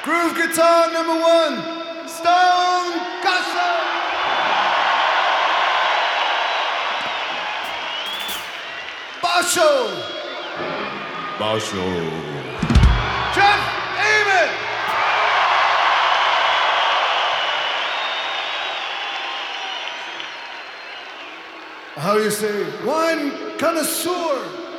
Groove guitar number 1, Stone Gossard. Basho. Jeff Eamon. How do you say? Wine connoisseur.